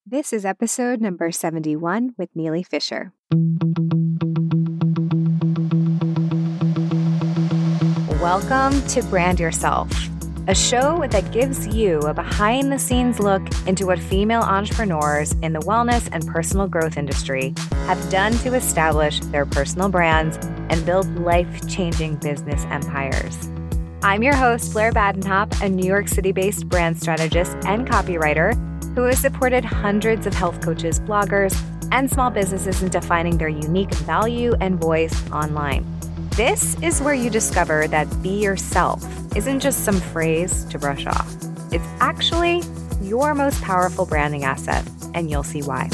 This is episode number 71 with Neely Fisher. Welcome to Brand Yourself, a show that gives you a behind-the-scenes look into what female entrepreneurs in the wellness and personal growth industry have done to establish their personal brands and build life-changing business empires. I'm your host, Blair Badenhop, a New York City-based brand strategist and copywriter who has supported hundreds of health coaches, bloggers, and small businesses in defining their unique value and voice online. This is where you discover that be yourself isn't just some phrase to brush off. It's actually your most powerful branding asset, and you'll see why.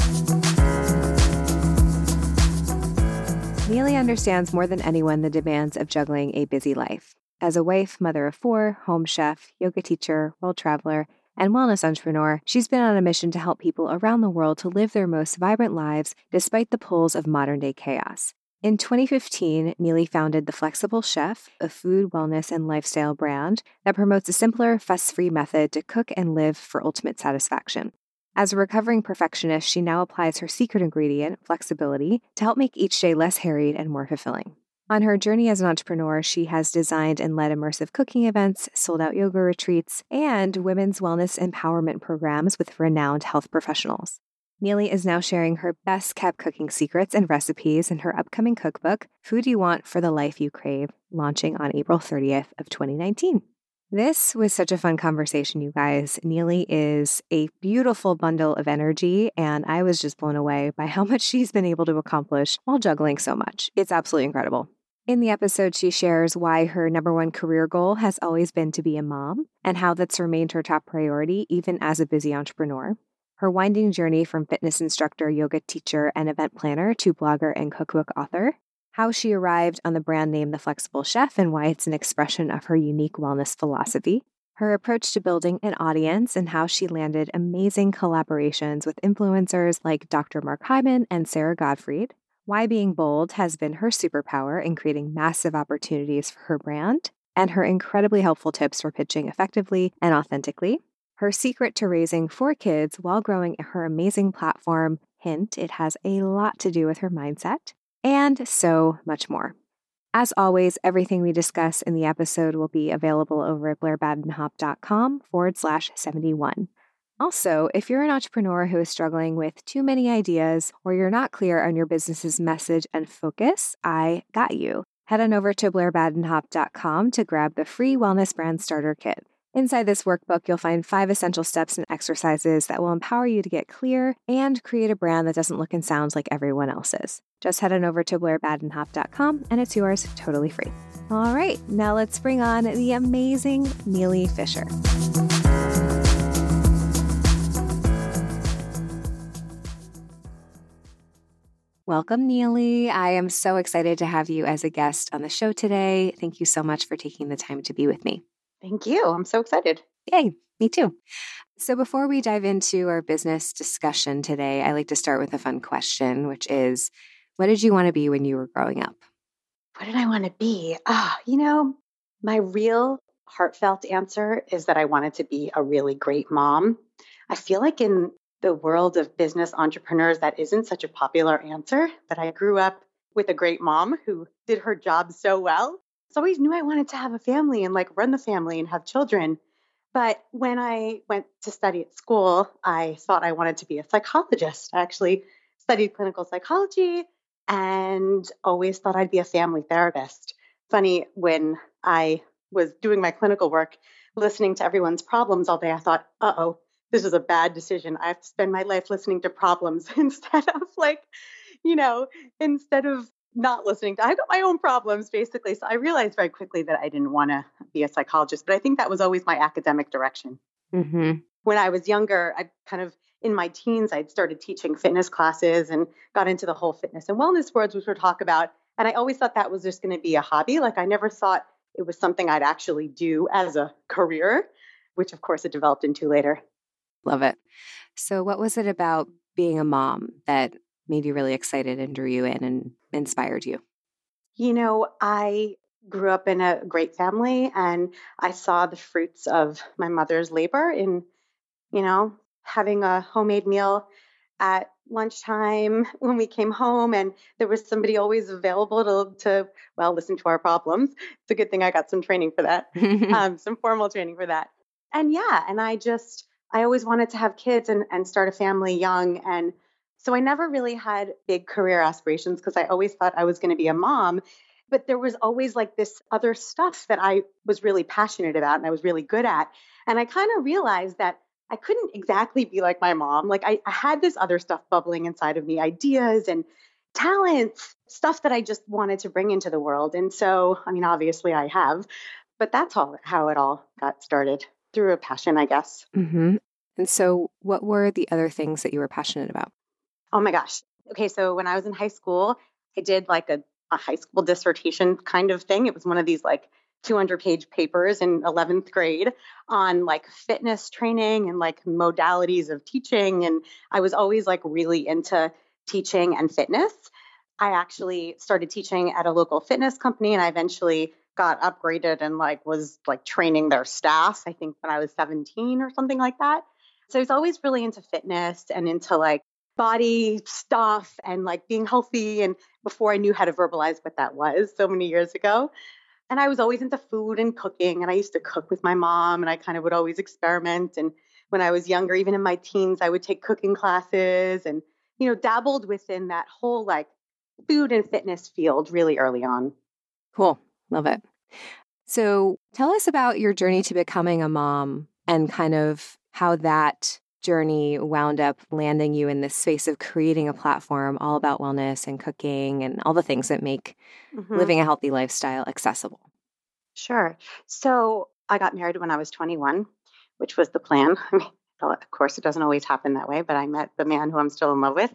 Neely understands more than anyone the demands of juggling a busy life. As a wife, mother of four, home chef, yoga teacher, world traveler, and wellness entrepreneur, she's been on a mission to help people around the world to live their most vibrant lives despite the pulls of modern-day chaos. In 2015, Neely founded The Flexible Chef, a food, wellness, and lifestyle brand that promotes a simpler, fuss-free method to cook and live for ultimate satisfaction. As a recovering perfectionist, she now applies her secret ingredient, flexibility, to help make each day less harried and more fulfilling. On her journey as an entrepreneur, she has designed and led immersive cooking events, sold-out yoga retreats, and women's wellness empowerment programs with renowned health professionals. Neely is now sharing her best-kept cooking secrets and recipes in her upcoming cookbook, Food You Want for the Life You Crave, launching on April 30th of 2019. This was such a fun conversation, you guys. Neely is a beautiful bundle of energy, and I was just blown away by how much she's been able to accomplish while juggling so much. It's absolutely incredible. In the episode, she shares why her number one career goal has always been to be a mom and how that's remained her top priority even as a busy entrepreneur. Her winding journey from fitness instructor, yoga teacher, and event planner to blogger and cookbook author. How she arrived on the brand name The Flexible Chef and why it's an expression of her unique wellness philosophy. Her approach to building an audience and how she landed amazing collaborations with influencers like Dr. Mark Hyman and Sarah Gottfried. Why being bold has been her superpower in creating massive opportunities for her brand, and her incredibly helpful tips for pitching effectively and authentically. Her secret to raising 4 kids while growing her amazing platform, hint, it has a lot to do with her mindset, and so much more. As always, everything we discuss in the episode will be available over at blairbadenhop.com/71. Also, if you're an entrepreneur who is struggling with too many ideas or you're not clear on your business's message and focus, I got you. Head on over to blairbadenhop.com to grab the free Wellness Brand Starter Kit. Inside this workbook, you'll find 5 essential steps and exercises that will empower you to get clear and create a brand that doesn't look and sound like everyone else's. Just head on over to blairbadenhop.com and it's yours totally free. All right, now let's bring on the amazing Neely Fisher. Welcome, Neely. I am so excited to have you as a guest on the show today. Thank you so much for taking the time to be with me. Thank you. I'm so excited. Yay, me too. So before we dive into our business discussion today, I like to start with a fun question, which is, what did you want to be when you were growing up? What did I want to be? My real heartfelt answer is that I wanted to be a really great mom. I feel like in the world of business entrepreneurs, that isn't such a popular answer, but I grew up with a great mom who did her job so well. So I always knew I wanted to have a family and run the family and have children. But when I went to study at school, I thought I wanted to be a psychologist. I actually studied clinical psychology and always thought I'd be a family therapist. Funny, when I was doing my clinical work, listening to everyone's problems all day, I thought, this is a bad decision. I have to spend my life listening to problems instead of not listening to, I got my own problems basically. So I realized very quickly that I didn't want to be a psychologist, but I think that was always my academic direction. Mm-hmm. When I was younger, in my teens, I'd started teaching fitness classes and got into the whole fitness and wellness words, which we'll talk about. And I always thought that was just going to be a hobby. I never thought it was something I'd actually do as a career, which of course it developed into later. Love it. So what was it about being a mom that made you really excited and drew you in and inspired you? I grew up in a great family and I saw the fruits of my mother's labor in, having a homemade meal at lunchtime when we came home, and there was somebody always available to well, listen to our problems. It's a good thing I got some training for that, some formal training for that. And yeah, and I always wanted to have kids and start a family young. And so I never really had big career aspirations because I always thought I was going to be a mom. But there was always like this other stuff that I was really passionate about and I was really good at. And I kind of realized that I couldn't exactly be like my mom. Like I had this other stuff bubbling inside of me, ideas and talents, stuff that I just wanted to bring into the world. And so, I mean, obviously I have, but that's all how it all got started through a passion, I guess. Mm-hmm. And so what were the other things that you were passionate about? Oh my gosh. Okay. So when I was in high school, I did like a high school dissertation kind of thing. It was one of these like 200-page papers in 11th grade on like fitness training and like modalities of teaching. And I was always like really into teaching and fitness. I actually started teaching at a local fitness company and I eventually got upgraded and like was like training their staff, I think when I was 17 or something like that. So I was always really into fitness and into like body stuff and like being healthy. And before I knew how to verbalize what that was so many years ago. And I was always into food and cooking. And I used to cook with my mom and I kind of would always experiment. And when I was younger, even in my teens, I would take cooking classes and, dabbled within that whole like food and fitness field really early on. Cool. Love it. So tell us about your journey to becoming a mom and kind of how that journey wound up landing you in this space of creating a platform all about wellness and cooking and all the things that make living a healthy lifestyle accessible. Sure. So I got married when I was 21, which was the plan. I mean, of course, it doesn't always happen that way, but I met the man who I'm still in love with.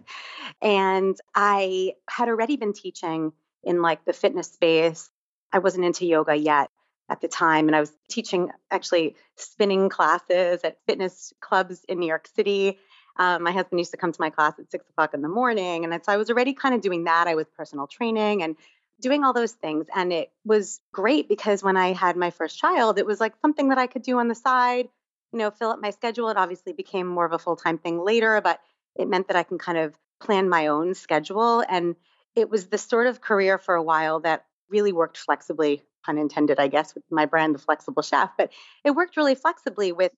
And I had already been teaching in like the fitness space. I wasn't into yoga yet at the time. And I was teaching actually spinning classes at fitness clubs in New York City. My husband used to come to my class at 6 o'clock in the morning. And so I was already kind of doing that. I was personal training and doing all those things. And it was great because when I had my first child, it was like something that I could do on the side, fill up my schedule. It obviously became more of a full-time thing later, but it meant that I can kind of plan my own schedule. And it was the sort of career for a while that really worked flexibly, pun intended, I guess, with my brand, The Flexible Chef. But it worked really flexibly with,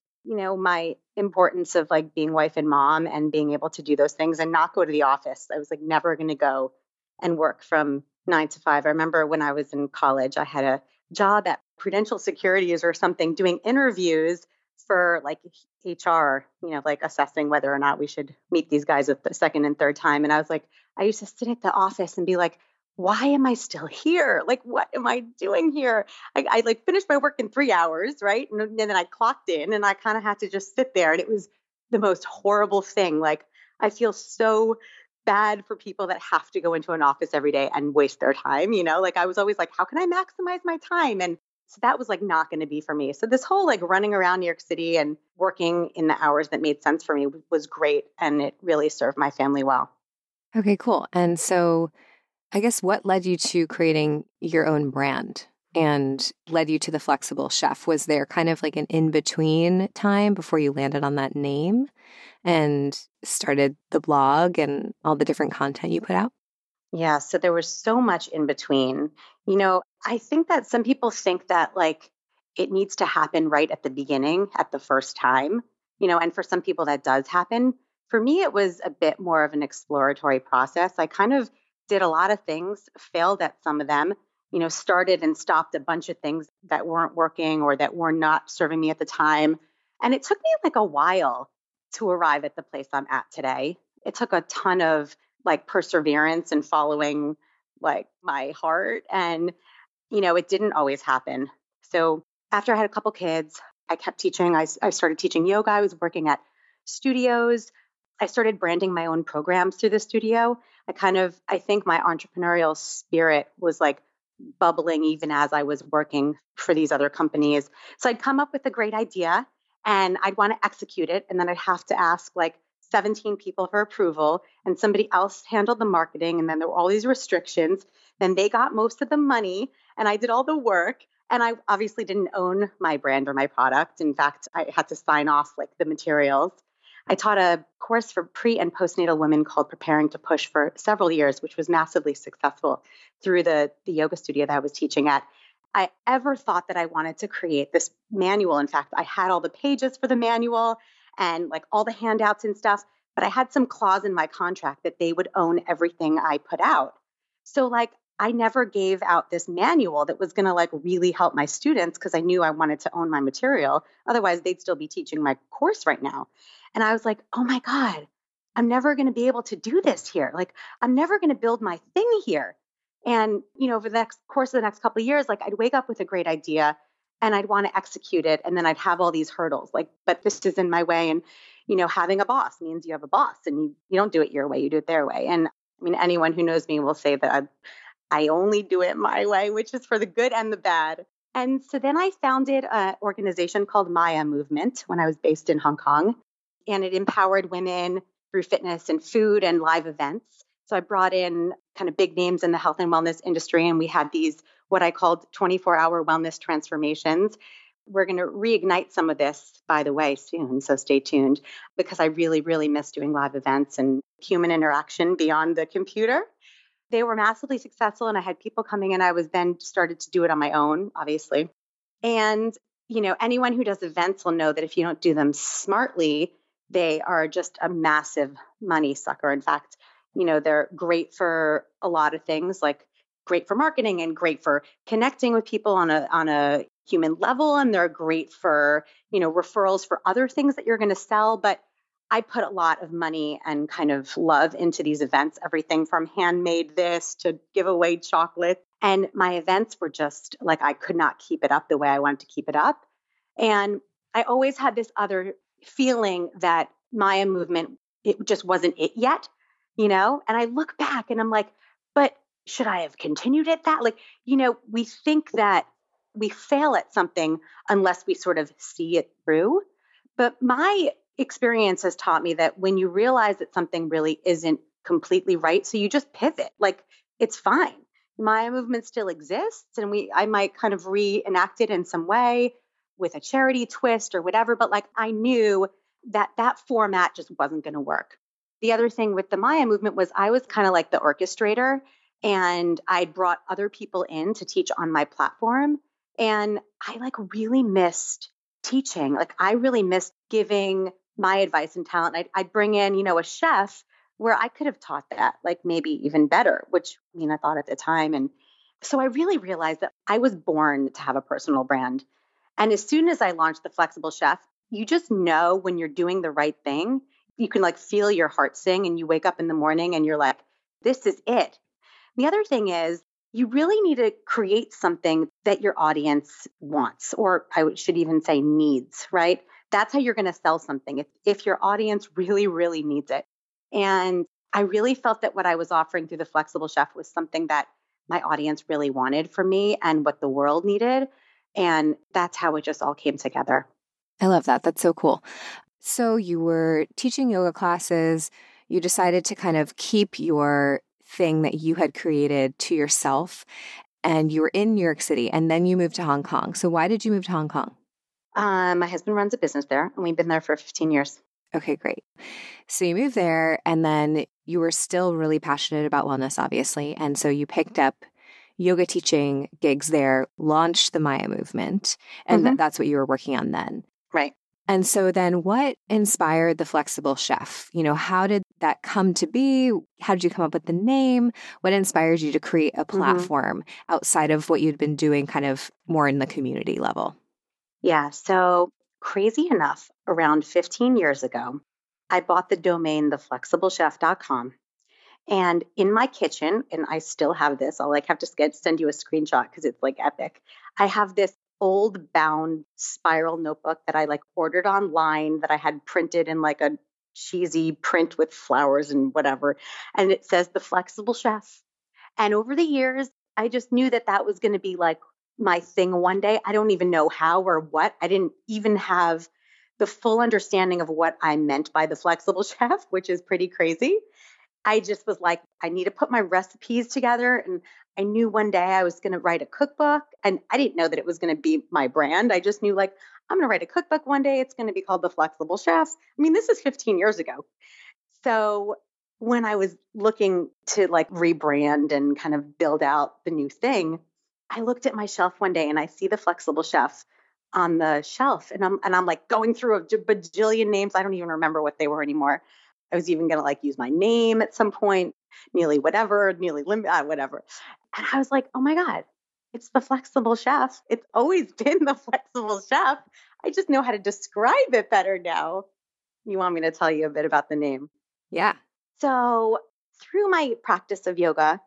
my importance of like being wife and mom and being able to do those things and not go to the office. I was like never going to go and work from 9 to 5. I remember when I was in college, I had a job at Prudential Securities or something doing interviews for like HR, like assessing whether or not we should meet these guys at the second and third time. And I was like, I used to sit at the office and be like, why am I still here? Like, what am I doing here? I like finished my work in 3 hours, right? And then I clocked in and I kind of had to just sit there. And it was the most horrible thing. Like, I feel so bad for people that have to go into an office every day and waste their time, like I was always like, how can I maximize my time? And so that was like not going to be for me. So this whole like running around New York City and working in the hours that made sense for me was great. And it really served my family well. Okay, cool. And so I guess what led you to creating your own brand and led you to The Flexible Chef? Was there kind of like an in-between time before you landed on that name and started the blog and all the different content you put out? Yeah, so there was so much in between. I think that some people think that like it needs to happen right at the beginning, at the first time, and for some people that does happen. For me, it was a bit more of an exploratory process. I kind of did a lot of things, failed at some of them, started and stopped a bunch of things that weren't working or that were not serving me at the time. And it took me like a while to arrive at the place I'm at today. It took a ton of like perseverance and following like my heart. And, it didn't always happen. So after I had a couple kids, I kept teaching. I started teaching yoga. I was working at studios. I started branding my own programs through the studio. I think my entrepreneurial spirit was like bubbling even as I was working for these other companies. So I'd come up with a great idea and I'd want to execute it. And then I'd have to ask like 17 people for approval and somebody else handled the marketing. And then there were all these restrictions. Then they got most of the money and I did all the work. And I obviously didn't own my brand or my product. In fact, I had to sign off like the materials. I taught a course for pre and postnatal women called Preparing to Push for several years, which was massively successful through the yoga studio that I was teaching at. I ever thought that I wanted to create this manual. In fact, I had all the pages for the manual and like all the handouts and stuff, but I had some clause in my contract that they would own everything I put out. So like I never gave out this manual that was going to like really help my students because I knew I wanted to own my material. Otherwise, they'd still be teaching my course right now. And I was like, oh my God, I'm never going to be able to do this here. Like, I'm never going to build my thing here. And, over the course of the next couple of years, like I'd wake up with a great idea and I'd want to execute it. And then I'd have all these hurdles, like, but this is in my way. And, having a boss means you have a boss and you don't do it your way, you do it their way. And I mean, anyone who knows me will say that I only do it my way, which is for the good and the bad. And so then I founded an organization called Maya Movement when I was based in Hong Kong. And it empowered women through fitness and food and live events. So I brought in kind of big names in the health and wellness industry, and we had these, what I called 24-hour wellness transformations. We're going to reignite some of this, by the way, soon. So stay tuned, because I really, really miss doing live events and human interaction beyond the computer. They were massively successful, and I had people coming in. I was then started to do it on my own, obviously. And, anyone who does events will know that if you don't do them smartly, they are just a massive money sucker. In fact, they're great for a lot of things, like great for marketing and great for connecting with people on a human level. And they're great for, referrals for other things that you're going to sell. But I put a lot of money and kind of love into these events, everything from handmade this to give away chocolate. And my events were just like, I could not keep it up the way I wanted to keep it up. And I always had this other feeling that Maya Movement, it just wasn't it yet, And I look back and I'm like, but should I have continued at that? Like, we think that we fail at something unless we sort of see it through. But my experience has taught me that when you realize that something really isn't completely right, so you just pivot, like it's fine. Maya Movement still exists, and I might kind of reenact it in some way with a charity twist or whatever, but like I knew that format just wasn't going to work. The other thing with the Maya Movement was I was kind of like the orchestrator, and I brought other people in to teach on my platform. And I like really missed teaching. Like I really missed giving my advice and talent. I'd bring in, a chef where I could have taught that, like maybe even better, which I thought at the time. And so I really realized that I was born to have a personal brand. And as soon as I launched The Flexible Chef, you just know when you're doing the right thing. You can like feel your heart sing, and you wake up in the morning and you're like, this is it. The other thing is you really need to create something that your audience wants, or I should even say needs, right? That's how you're going to sell something if your audience really, really needs it. And I really felt that what I was offering through The Flexible Chef was something that my audience really wanted from me and what the world needed. And that's how it just all came together. I love that. That's so cool. So you were teaching yoga classes. You decided to kind of keep your thing that you had created to yourself, and you were in New York City, and then you moved to Hong Kong. So why did you move to Hong Kong? My husband runs a business there, and we've been there for 15 years. Okay, great. So you moved there, and then you were still really passionate about wellness, obviously. And so you picked up yoga teaching gigs there, launched the Maya Movement, and that's what you were working on then. Right. And so then what inspired The Flexible Chef? How did that come to be? How did you come up with the name? What inspired you to create a platform outside of what you'd been doing kind of more in the community level? Yeah. So crazy enough, around 15 years ago, I bought the domain theflexiblechef.com. And in my kitchen, and I still have this, I'll like have to send you a screenshot because it's like epic. I have this old bound spiral notebook that I like ordered online that I had printed in like a cheesy print with flowers and whatever. And it says The Flexible Chef. And over the years, I just knew that was going to be like my thing one day. I don't even know how or what. I didn't even have the full understanding of what I meant by The Flexible Chef, which is pretty crazy. I just was like, I need to put my recipes together. And I knew one day I was going to write a cookbook, and I didn't know that it was going to be my brand. I just knew like, I'm going to write a cookbook one day. It's going to be called The Flexible Chef. I mean, this is 15 years ago. So when I was looking to like rebrand and kind of build out the new thing, I looked at my shelf one day and I see The Flexible Chef on the shelf, and I'm like going through a bajillion names. I don't even remember what they were anymore. I was even going to like use my name at some point, Neely whatever, Neely Lim, whatever. And I was like, oh my God, it's The Flexible Chef. It's always been The Flexible Chef. I just know how to describe it better now. You want me to tell you a bit about the name? Yeah. So through my practice of yoga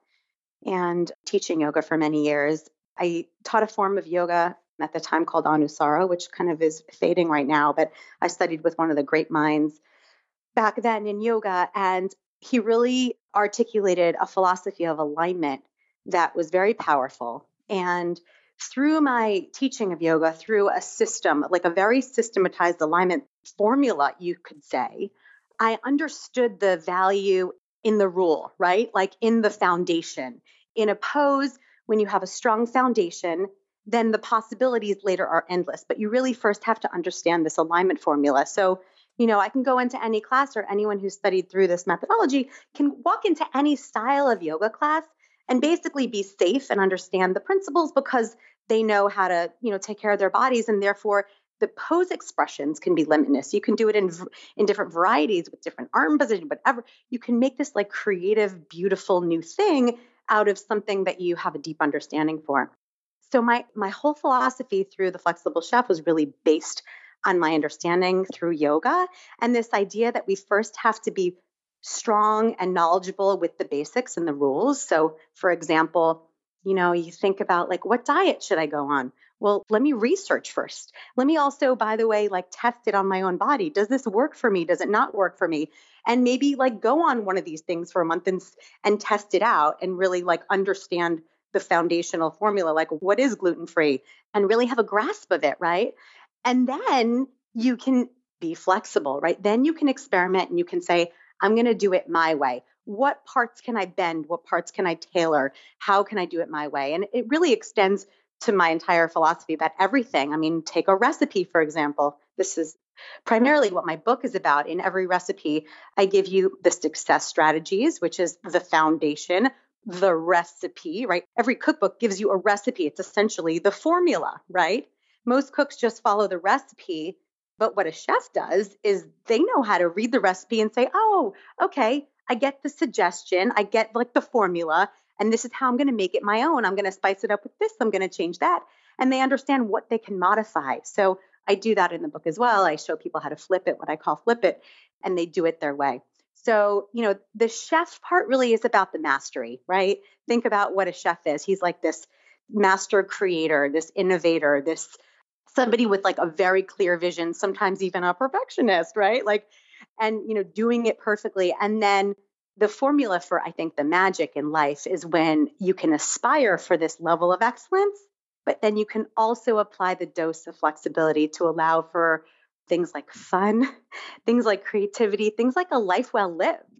and teaching yoga for many years, I taught a form of yoga at the time called Anusara, which kind of is fading right now. But I studied with one of the great minds back then in yoga, and he really articulated a philosophy of alignment that was very powerful. And through my teaching of yoga, through a system, like a very systematized alignment formula, you could say, I understood the value in the rule, right? Like in the foundation. In a pose, when you have a strong foundation, then the possibilities later are endless. But you really first have to understand this alignment formula. So, I can go into any class, or anyone who's studied through this methodology can walk into any style of yoga class and basically be safe and understand the principles because they know how to, take care of their bodies. And therefore, the pose expressions can be limitless. You can do it in different varieties with different arm position, whatever. You can make this like creative, beautiful new thing out of something that you have a deep understanding for. So my whole philosophy through The Flexible Chef was really based on my understanding through yoga and this idea that we first have to be strong and knowledgeable with the basics and the rules. So for example, you think about like, what diet should I go on? Well, let me research first. Let me also, by the way, like test it on my own body. Does this work for me? Does it not work for me? And maybe like go on one of these things for a month and test it out and really like understand the foundational formula, like what is gluten-free, and really have a grasp of it, right? And then you can be flexible, right? Then you can experiment and you can say, I'm going to do it my way. What parts can I bend? What parts can I tailor? How can I do it my way? And it really extends to my entire philosophy about everything. I mean, take a recipe, for example. This is primarily what my book is about. In every recipe, I give you the success strategies, which is the foundation, the recipe, right? Every cookbook gives you a recipe. It's essentially the formula, right? Most cooks just follow the recipe. But what a chef does is they know how to read the recipe and say, oh, okay, I get the suggestion. I get like the formula. And this is how I'm going to make it my own. I'm going to spice it up with this. I'm going to change that. And they understand what they can modify. So I do that in the book as well. I show people how to flip it, what I call flip it, and they do it their way. So, the chef part really is about the mastery, right? Think about what a chef is. He's like this master creator, this innovator, this somebody with like a very clear vision, sometimes even a perfectionist, right? Like, and, doing it perfectly. And then the formula for, I think, the magic in life is when you can aspire for this level of excellence, but then you can also apply the dose of flexibility to allow for things like fun, things like creativity, things like a life well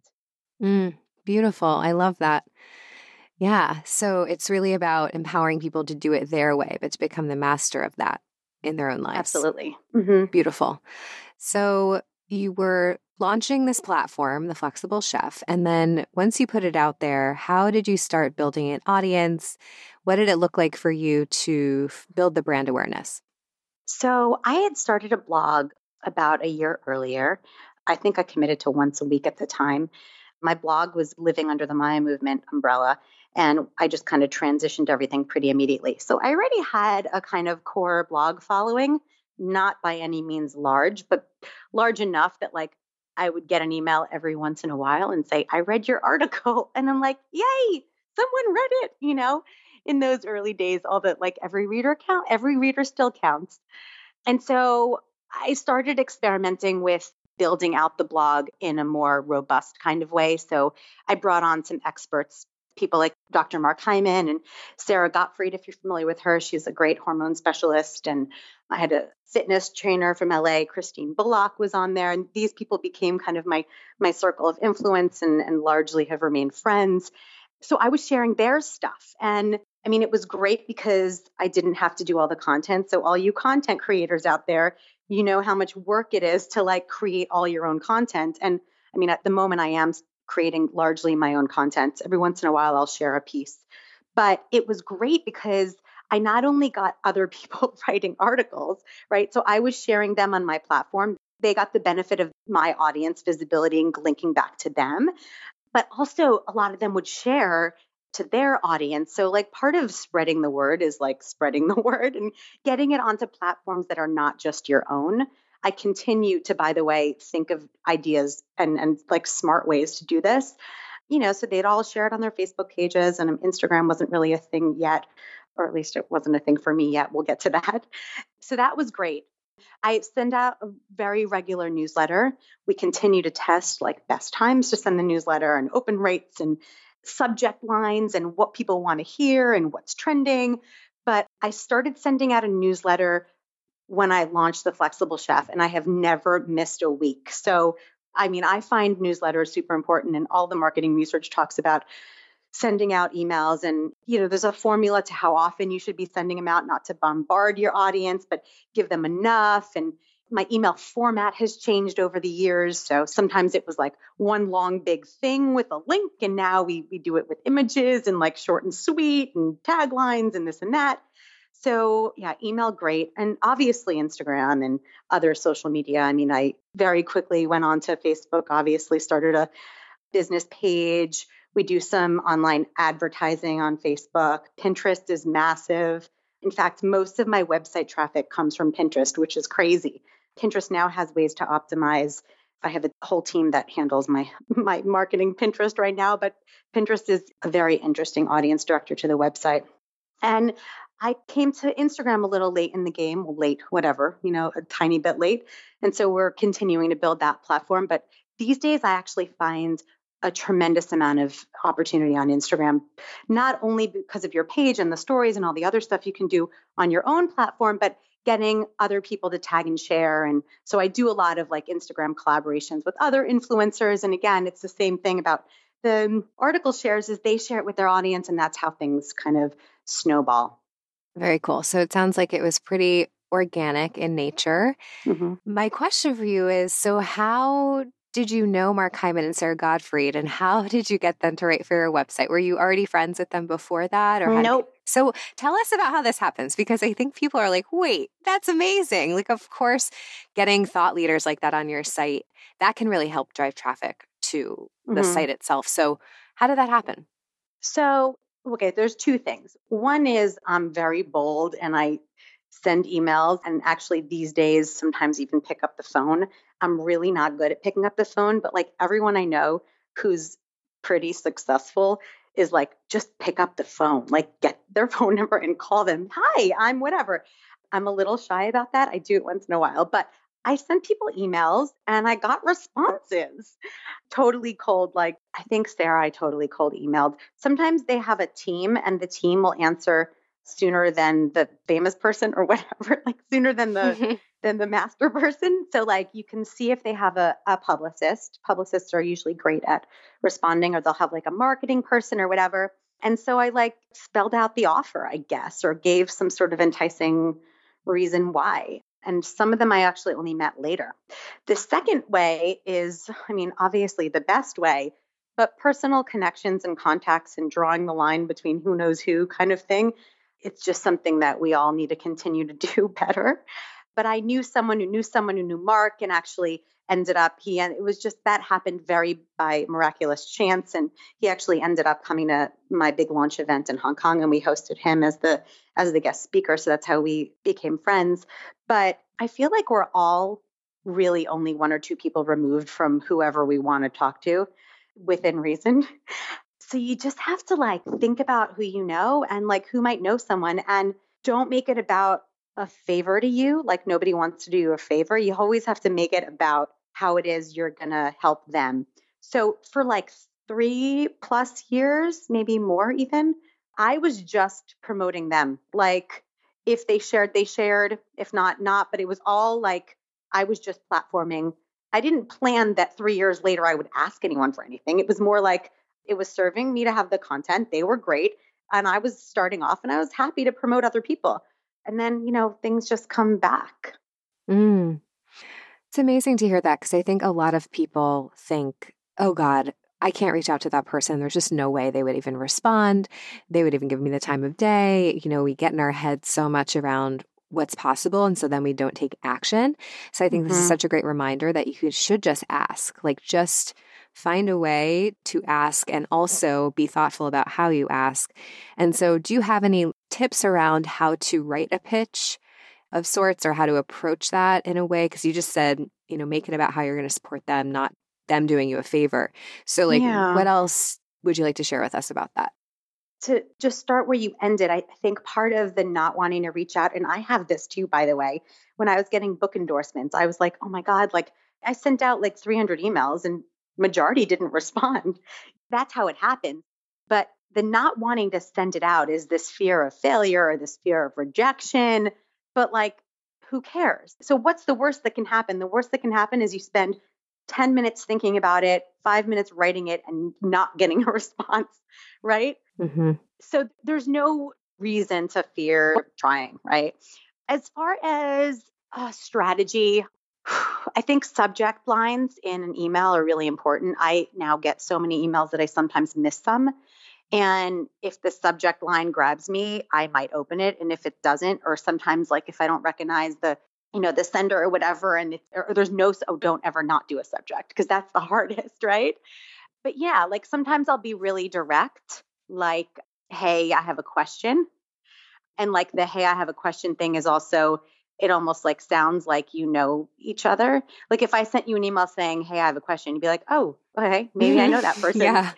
lived. Beautiful. I love that. Yeah. So it's really about empowering people to do it their way, but to become the master of that in their own lives. Absolutely. Mm-hmm. Beautiful. So you were launching this platform, The Flexible Chef, and then once you put it out there, how did you start building an audience? What did it look like for you to build the brand awareness? So I had started a blog about a year earlier. I think I committed to once a week at the time. My blog was living under the Maya movement umbrella, and I just kind of transitioned everything pretty immediately. So I already had a kind of core blog following, not by any means large, but large enough that like I would get an email every once in a while and say, I read your article. And I'm like, yay, someone read it, in those early days, all that like every reader still counts. And so I started experimenting with building out the blog in a more robust kind of way. So I brought on some experts, people like Dr. Mark Hyman and Sarah Gottfried, if you're familiar with her. She's a great hormone specialist. And I had a fitness trainer from LA, Christine Bullock, was on there. And these people became kind of my circle of influence and largely have remained friends. So I was sharing their stuff. And I mean, it was great because I didn't have to do all the content. So all you content creators out there, you know how much work it is to like create all your own content. And I mean, at the moment I am creating largely my own content. Every once in a while I'll share a piece. But it was great because I not only got other people writing articles, right? So I was sharing them on my platform. They got the benefit of my audience visibility and linking back to them. But also, a lot of them would share to their audience. So, like, part of spreading the word is like spreading the word and getting it onto platforms that are not just your own. I continue to, by the way, think of ideas and like smart ways to do this. So they'd all share it on their Facebook pages, and Instagram wasn't really a thing yet, or at least it wasn't a thing for me yet. We'll get to that. So that was great. I send out a very regular newsletter. We continue to test like best times to send the newsletter and open rates and subject lines and what people want to hear and what's trending. But I started sending out a newsletter when I launched The Flexible Chef, and I have never missed a week. So, I mean, I find newsletters super important, and all the marketing research talks about sending out emails. And, there's a formula to how often you should be sending them out, not to bombard your audience, but give them enough. And my email format has changed over the years. So sometimes it was like one long big thing with a link. And now we do it with images and like short and sweet and taglines and this and that. So yeah, email, great. And obviously Instagram and other social media. I mean, I very quickly went on to Facebook, obviously started a business page. We do some online advertising on Facebook. Pinterest is massive. In fact, most of my website traffic comes from Pinterest, which is crazy. Pinterest now has ways to optimize. I have a whole team that handles my marketing Pinterest right now, but Pinterest is a very interesting audience director to the website. And I came to Instagram a little late in the game, well, late, whatever, a tiny bit late. And so we're continuing to build that platform. But these days, I actually find a tremendous amount of opportunity on Instagram, not only because of your page and the stories and all the other stuff you can do on your own platform, but getting other people to tag and share. And so I do a lot of like Instagram collaborations with other influencers. And again, it's the same thing about the article shares is they share it with their audience, and that's how things kind of snowball. Very cool. So it sounds like it was pretty organic in nature. Mm-hmm. My question for you is, so how did you know Mark Hyman and Sarah Gottfried, and how did you get them to write for your website? Were you already friends with them before that? Or nope. So tell us about how this happens, because I think people are like, wait, that's amazing. Like, of course, getting thought leaders like that on your site, that can really help drive traffic to the site itself. So how did that happen? So, okay, there's two things. One is I'm very bold and I send emails, and actually these days sometimes even pick up the phone. I'm really not good at picking up the phone, but like everyone I know who's pretty successful is like, just pick up the phone, like get their phone number and call them. Hi, I'm whatever. I'm a little shy about that. I do it once in a while, but I sent people emails and I got responses. Totally cold. Like, I think Sarah, I totally cold emailed. Sometimes they have a team and the team will answer sooner than the famous person or whatever, like sooner than the master person. So like you can see if they have a publicist. Publicists are usually great at responding, or they'll have like a marketing person or whatever. And so I like spelled out the offer, I guess, or gave some sort of enticing reason why. And some of them I actually only met later. The second way is, I mean, obviously the best way, but personal connections and contacts and drawing the line between who knows who kind of thing. It's just something that we all need to continue to do better. But I knew someone who knew Mark, and actually ended up, it was just that happened very by miraculous chance. And he actually ended up coming to my big launch event in Hong Kong, and we hosted him as the guest speaker. So that's how we became friends. But I feel like we're all really only one or two people removed from whoever we want to talk to within reason. So you just have to like think about who you know and like who might know someone, and don't make it about a favor to you. Like nobody wants to do you a favor. You always have to make it about how it is you're going to help them. So for like 3+ years, maybe more even, I was just promoting them. Like if they shared, they shared. If not, not. But it was all like I was just platforming. I didn't plan that 3 years later I would ask anyone for anything. It was more like it was serving me to have the content. They were great. And I was starting off and I was happy to promote other people. And then, things just come back. Mm. It's amazing to hear that because I think a lot of people think, oh God, I can't reach out to that person. There's just no way they would even respond. They would even give me the time of day. We get in our heads so much around what's possible. And so then we don't take action. So I think this is such a great reminder that you should just ask, like just find a way to ask and also be thoughtful about how you ask. And so do you have any tips around how to write a pitch of sorts or how to approach that in a way? Because you just said, make it about how you're going to support them, not them doing you a favor. So what else would you like to share with us about that? To just start where you ended, I think part of the not wanting to reach out, and I have this too, by the way, when I was getting book endorsements, I was like, oh my God, I sent out 300 emails and majority didn't respond. That's how it happened. But the not wanting to send it out is this fear of failure or this fear of rejection. But who cares? So what's the worst that can happen? The worst that can happen is you spend 10 minutes thinking about it, 5 minutes writing it and not getting a response, right? Mm-hmm. So there's no reason to fear trying, right? As far as strategy, I think subject lines in an email are really important. I now get so many emails that I sometimes miss some. And if the subject line grabs me, I might open it. And if it doesn't, or sometimes if I don't recognize the sender or whatever, and or there's no, don't ever not do a subject because that's the hardest, right? But yeah, sometimes I'll be really direct, hey, I have a question. And the hey, I have a question thing is also, it almost sounds like each other. If I sent you an email saying, hey, I have a question, you'd be like, oh, okay, maybe I know that person. Yeah.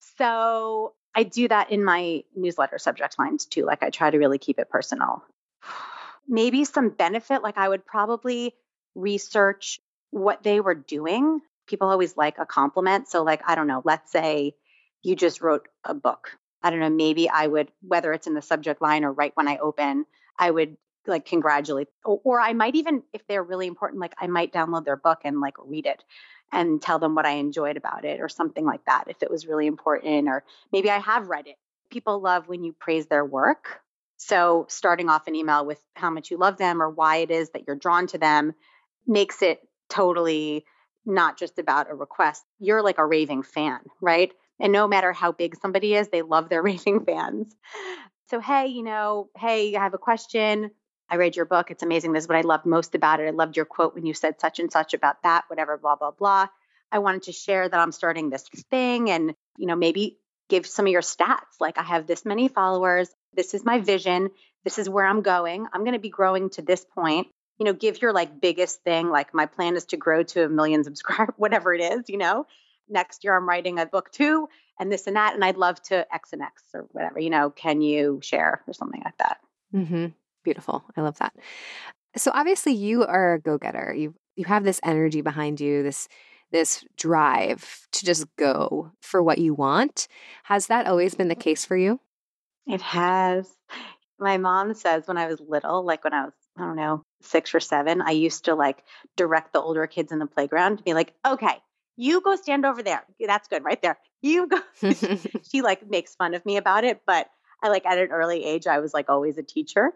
So I do that in my newsletter subject lines too. I try to really keep it personal. Maybe some benefit, I would probably research what they were doing. People always like a compliment. So I don't know, let's say you just wrote a book. I don't know, maybe I would, whether it's in the subject line or right when I open, I would congratulate, or I might even, if they're really important, I might download their book and read it and tell them what I enjoyed about it or something like that. If it was really important, or maybe I have read it. People love when you praise their work. So starting off an email with how much you love them or why it is that you're drawn to them makes it totally not just about a request. You're a raving fan, right? And no matter how big somebody is, they love their raving fans. So, hey, hey, I have a question. I read your book. It's amazing. This is what I loved most about it. I loved your quote when you said such and such about that, whatever, blah, blah, blah. I wanted to share that I'm starting this thing and, maybe give some of your stats. I have this many followers. This is my vision. This is where I'm going. I'm going to be growing to this point. Give your biggest thing. My plan is to grow to 1 million subscribers, whatever it is, next year I'm writing a book too, and this and that. And I'd love to X and X or whatever, can you share or something like that? Mm-hmm. Beautiful. I love that. So obviously you are a go-getter. You have this energy behind you, this drive to just go for what you want. Has that always been the case for you? It has. My mom says when I was little, when I was, I don't know, 6 or 7, I used to direct the older kids in the playground to be like, okay, you go stand over there. That's good right there. You go. She makes fun of me about it, but I at an early age, I was always a teacher.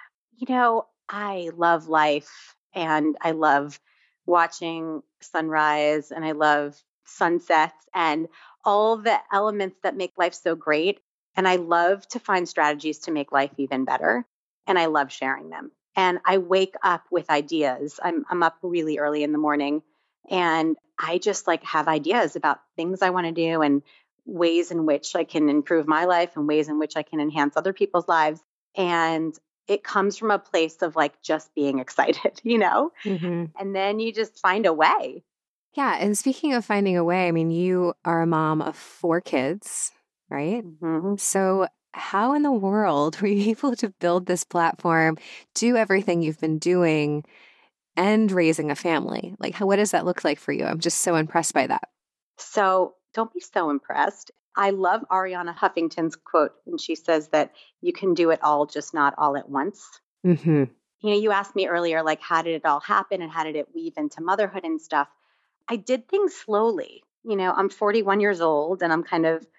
I love life and I love watching sunrise and I love sunsets and all the elements that make life so great. And I love to find strategies to make life even better. And I love sharing them. And I wake up with ideas. I'm up really early in the morning and I just have ideas about things I want to do and ways in which I can improve my life and ways in which I can enhance other people's lives. And it comes from a place of just being excited, Mm-hmm. And then you just find a way. Yeah. And speaking of finding a way, I mean, you are a mom of 4 kids, right? Mm-hmm. So how in the world were you able to build this platform, do everything you've been doing, and raising a family? What does that look like for you? I'm just so impressed by that. So don't be so impressed. I love Ariana Huffington's quote, and she says that you can do it all, just not all at once. Mm-hmm. You asked me earlier, how did it all happen and how did it weave into motherhood and stuff? I did things slowly. I'm 41 years old and I'm kind of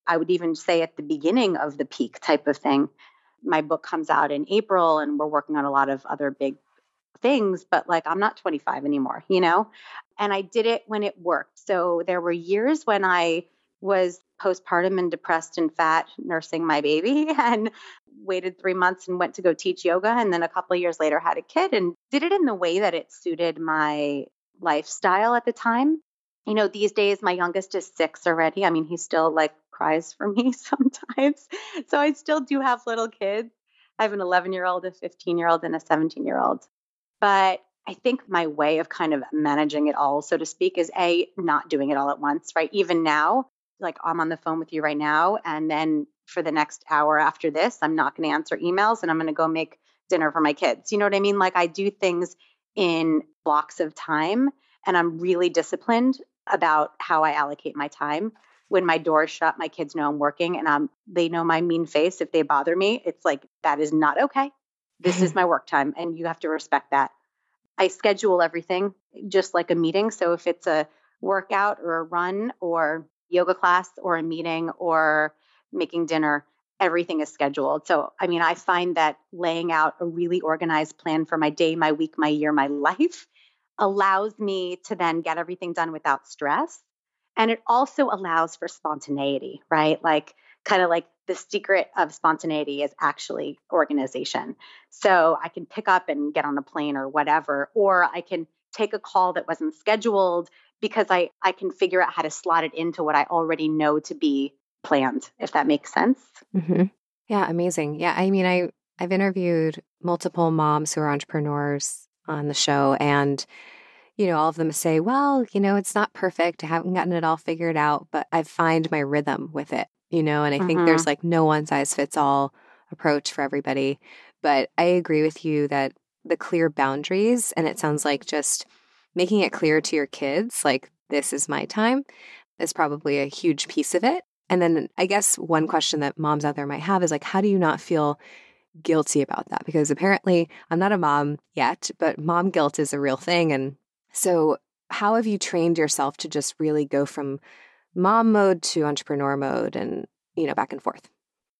I would even say at the beginning of the peak type of thing. My book comes out in April and we're working on a lot of other big things, but like I'm not 25 anymore, you know? And I did it when it worked. So there were years when I was postpartum and depressed and fat nursing my baby and waited 3 months and went to go teach yoga. And then a couple of years later had a kid and did it in the way that it suited my lifestyle at the time. You know, these days my youngest is 6 already. I mean, he still like cries for me sometimes. So I still do have little kids. I have an 11-year-old, a 15-year-old, and a 17-year-old. But I think my way of kind of managing it all, so to speak, is not doing it all at once, right? Even now, like I'm on the phone with you right now. And then for the next hour after this, I'm not going to answer emails and I'm going to go make dinner for my kids. You know what I mean? Like I do things in blocks of time and I'm really disciplined about how I allocate my time. When my door's shut, my kids know I'm working and they know my mean face. If they bother me, it's like, that is not okay. This is my work time and you have to respect that. I schedule everything just like a meeting. So if it's a workout or a run or yoga class or a meeting or making dinner, everything is scheduled. So, I mean, I find that laying out a really organized plan for my day, my week, my year, my life allows me to then get everything done without stress. And it also allows for spontaneity, right? Like kind of like the secret of spontaneity is actually organization. So I can pick up and get on a plane or whatever, or I can take a call that wasn't scheduled because I can figure out how to slot it into what I already know to be planned, if that makes sense. Mm-hmm. Yeah, amazing. Yeah, I mean, I've interviewed multiple moms who are entrepreneurs on the show, and all of them say, well, it's not perfect. I haven't gotten it all figured out, but I find my rhythm with it, and I think there's like no one size fits all approach for everybody. But I agree with you that the clear boundaries, and it sounds like just making it clear to your kids, like this is my time, is probably a huge piece of it. And then I guess one question that moms out there might have is like, how do you not feel guilty about that? Because apparently I'm not a mom yet, but mom guilt is a real thing. And so how have you trained yourself to just really go from mom mode to entrepreneur mode and, back and forth?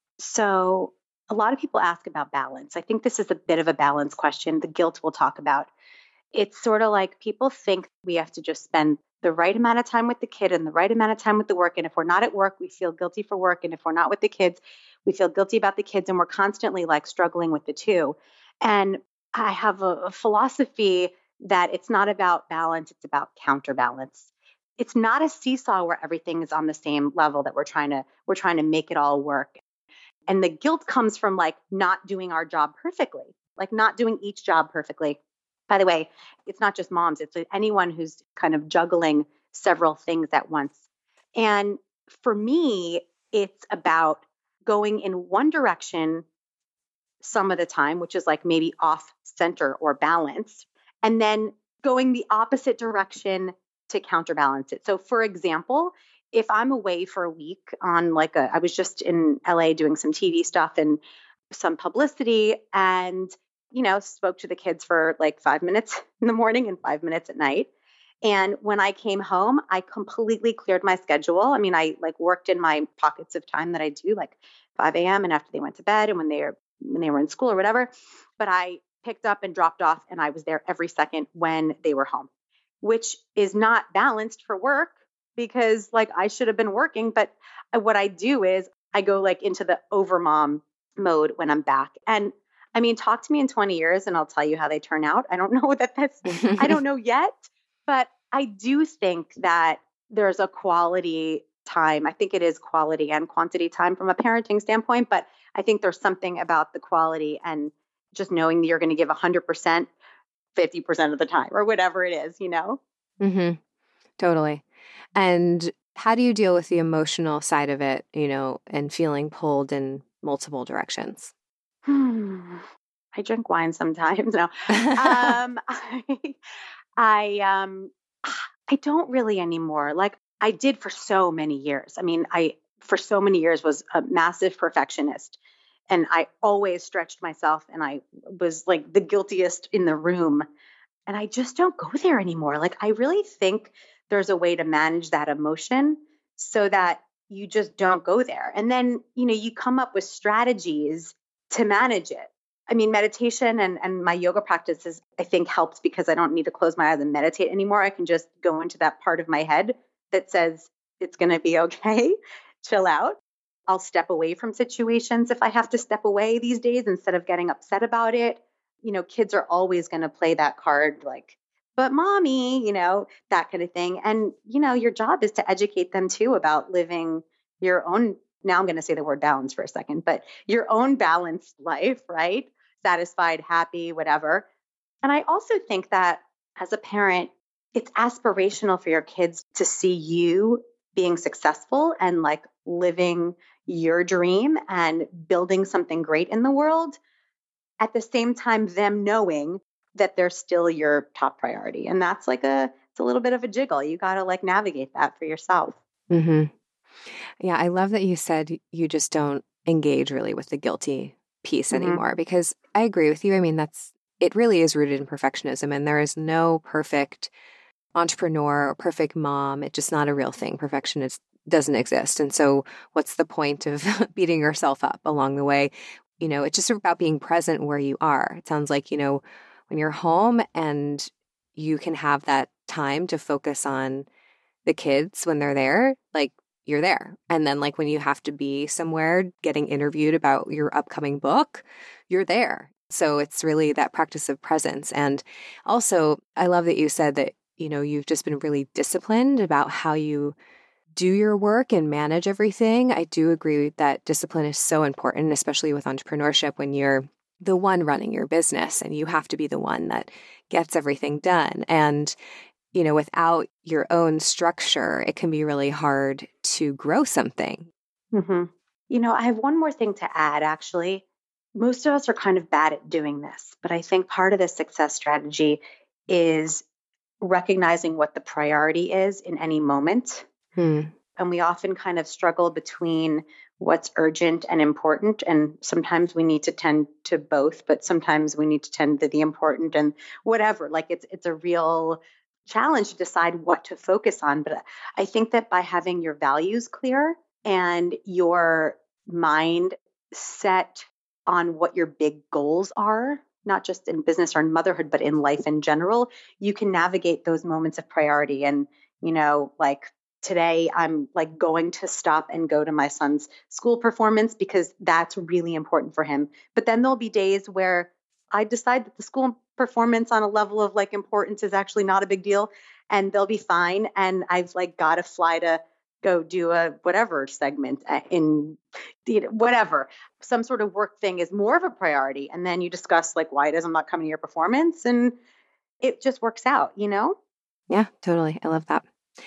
So a lot of people ask about balance. I think this is a bit of a balance question. The guilt we'll talk about. It's sort of like people think we have to just spend the right amount of time with the kid and the right amount of time with the work. And if we're not at work, we feel guilty for work. And if we're not with the kids, we feel guilty about the kids. And we're constantly like struggling with the two. And I have a philosophy that it's not about balance, it's about counterbalance. It's not a seesaw where everything is on the same level that we're trying to make it all work. And the guilt comes from like not doing our job perfectly, like not doing each job perfectly. By the way, it's not just moms, it's anyone who's kind of juggling several things at once. And for me, it's about going in one direction some of the time, which is like maybe off center or balance, and then going the opposite direction to counterbalance it. So for example, if I'm away for a week on I was just in LA doing some TV stuff and some publicity and, spoke to the kids for like 5 minutes in the morning and 5 minutes at night. And when I came home, I completely cleared my schedule. I mean, I like worked in my pockets of time that I do, like 5 a.m. and after they went to bed and when they were in school or whatever. But I picked up and dropped off and I was there every second when they were home, which is not balanced for work because like I should have been working. But what I do is I go like into the overmom mode when I'm back. And I mean, talk to me in 20 years and I'll tell you how they turn out. I don't know I don't know yet, but I do think that there's a quality time. I think it is quality and quantity time from a parenting standpoint, but I think there's something about the quality and just knowing that you're going to give 100%, 50% of the time or whatever it is, Mm-hmm. Totally. And how do you deal with the emotional side of it, and feeling pulled in multiple directions? I drink wine sometimes. No, I don't really anymore. Like I did for so many years. I mean, for so many years was a massive perfectionist and I always stretched myself and I was like the guiltiest in the room and I just don't go there anymore. Like I really think there's a way to manage that emotion so that you just don't go there. And then, you come up with strategies to manage it. I mean, meditation and my yoga practices, I think, helps because I don't need to close my eyes and meditate anymore. I can just go into that part of my head that says it's going to be okay, chill out. I'll step away from situations if I have to step away these days instead of getting upset about it. Kids are always going to play that card like, but mommy, that kind of thing. And, your job is to educate them too about living your own, now I'm going to say the word balance for a second, but your own balanced life, right? Satisfied, happy, whatever. And I also think that as a parent, it's aspirational for your kids to see you being successful and like living your dream and building something great in the world. At the same time, them knowing that they're still your top priority. And that's like it's a little bit of a jiggle. You got to like navigate that for yourself. Mm-hmm. Yeah. I love that you said you just don't engage really with the guilty piece anymore, because I agree with you. I mean, it really is rooted in perfectionism, and there is no perfect entrepreneur or perfect mom. It's just not a real thing. Perfection doesn't exist. And so what's the point of beating yourself up along the way? It's just about being present where you are. It sounds like, when you're home and you can have that time to focus on the kids when they're there, like you're there. And then like when you have to be somewhere getting interviewed about your upcoming book, you're there. So it's really that practice of presence. And also, I love that you said that, you've just been really disciplined about how you do your work and manage everything. I do agree that discipline is so important, especially with entrepreneurship, when you're the one running your business and you have to be the one that gets everything done. And, without your own structure, it can be really hard to grow something. Mm-hmm. I have one more thing to add, actually. Most of us are kind of bad at doing this, but I think part of the success strategy is recognizing what the priority is in any moment. And we often kind of struggle between what's urgent and important. And sometimes we need to tend to both, but sometimes we need to tend to the important and whatever. Like it's a real challenge to decide what to focus on. But I think that by having your values clear and your mind set on what your big goals are, not just in business or in motherhood, but in life in general, you can navigate those moments of priority. And, like today, I'm like going to stop and go to my son's school performance because that's really important for him. But then there'll be days where I decide that the school performance on a level of like importance is actually not a big deal and they'll be fine. And I've like got to fly to go do a whatever segment in whatever, some sort of work thing is more of a priority. And then you discuss like, why it is I'm not coming to your performance, and it just works out, Yeah, totally. I love that.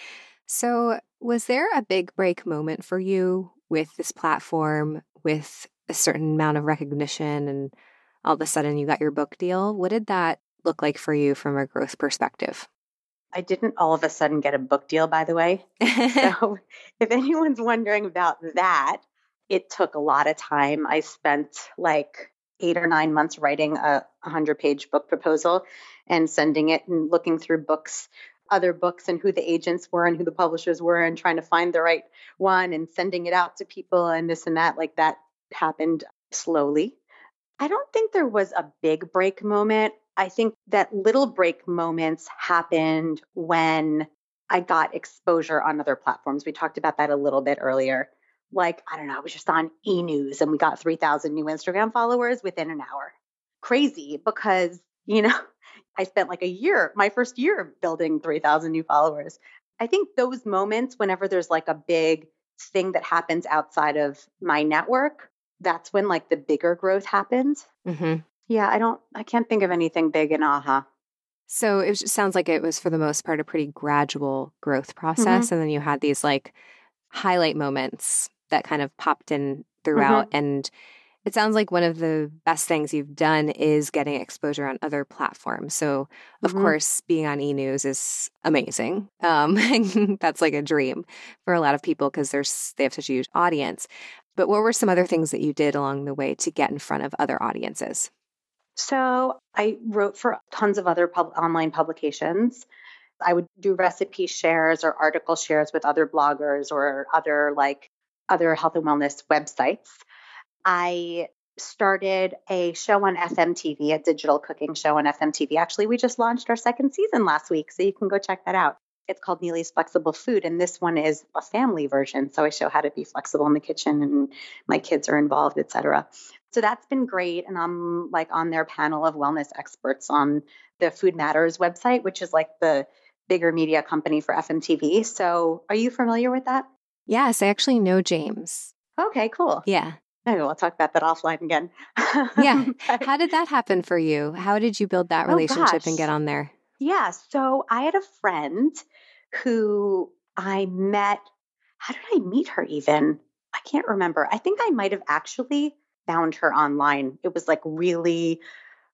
So was there a big break moment for you with this platform, with a certain amount of recognition, and all of a sudden you got your book deal? What did that look like for you from a growth perspective? I didn't all of a sudden get a book deal, by the way. So if anyone's wondering about that, it took a lot of time. I spent like 8 or 9 months writing a 100-page book proposal and sending it and looking through other books and who the agents were and who the publishers were and trying to find the right one and sending it out to people and this and that. Like that happened slowly. I don't think there was a big break moment. I think that little break moments happened when I got exposure on other platforms. We talked about that a little bit earlier. Like, I don't know, I was just on eNews and we got 3,000 new Instagram followers within an hour. Crazy because, I spent like my first year building 3,000 new followers. I think those moments, whenever there's like a big thing that happens outside of my network, that's when like the bigger growth happens. Yeah, I can't think of anything big in AHA. So it just sounds like it was for the most part a pretty gradual growth process. And then you had these like highlight moments that kind of popped in throughout. And it sounds like one of the best things you've done is getting exposure on other platforms. So of course, being on eNews is amazing. That's like a dream for a lot of people because they have such a huge audience. But what were some other things that you did along the way to get in front of other audiences? So I wrote for tons of other online publications. I would do recipe shares or article shares with other bloggers or other like other health and wellness websites. I started a show on FMTV, a digital cooking show on FMTV. Actually, we just launched our second season last week, so you can go check that out. It's called Neely's Flexible Food, and this one is a family version. So I show how to be flexible in the kitchen, and my kids are involved, etc. So that's been great, and I'm like on their panel of wellness experts on the Food Matters website, which is like the bigger media company for FMTV. So are you familiar with that? Yes, I actually know James. Okay, cool. Yeah. Maybe we'll talk about that offline again. Yeah. How did that happen for you? How did you build that relationship and get on there? Yeah. So I had a friend who I met. How did I meet her even? I can't remember. I think I might have actually found her online. It was like really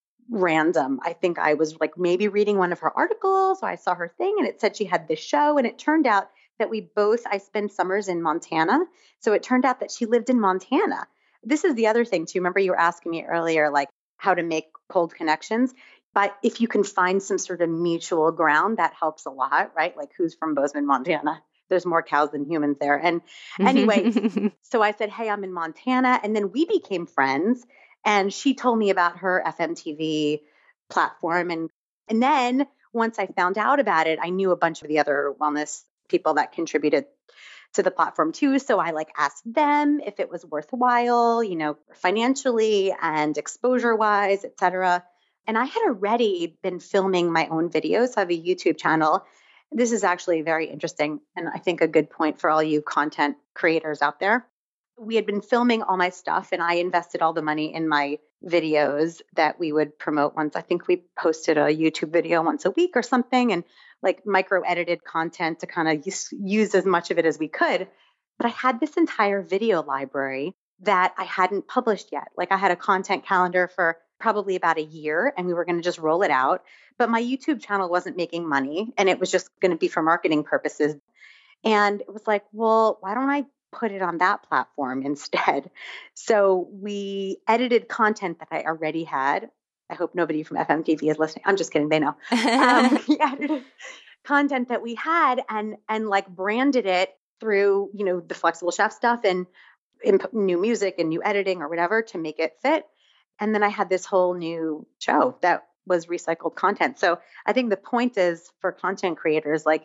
random. I think I was like maybe reading one of her articles, so I saw her thing and it said she had this show. And it turned out that I spend summers in Montana. So it turned out that she lived in Montana. This is the other thing too. Remember you were asking me earlier, like how to make cold connections. But if you can find some sort of mutual ground, that helps a lot, right? Like who's from Bozeman, Montana? There's more cows than humans there. And anyway, so I said, hey, I'm in Montana. And then we became friends. And she told me about her FMTV platform. And then once I found out about it, I knew a bunch of the other wellness people that contributed to the platform too. So I like asked them if it was worthwhile, financially and exposure wise, et cetera. And I had already been filming my own videos. I have a YouTube channel. This is actually very interesting and I think a good point for all you content creators out there. We had been filming all my stuff and I invested all the money in my videos that we would promote once. I think we posted a YouTube video once a week or something and like micro edited content to kind of use as much of it as we could. But I had this entire video library that I hadn't published yet. Like I had a content calendar for probably about a year and we were going to just roll it out. But my YouTube channel wasn't making money and it was just going to be for marketing purposes. And it was like, well, why don't I put it on that platform instead? So we edited content that I already had. I hope nobody from FMTV is listening. I'm just kidding. They know. We edited content that we had and like branded it through, the Flexible Chef stuff and new music and new editing or whatever to make it fit. And then I had this whole new show that was recycled content. So I think the point is for content creators, like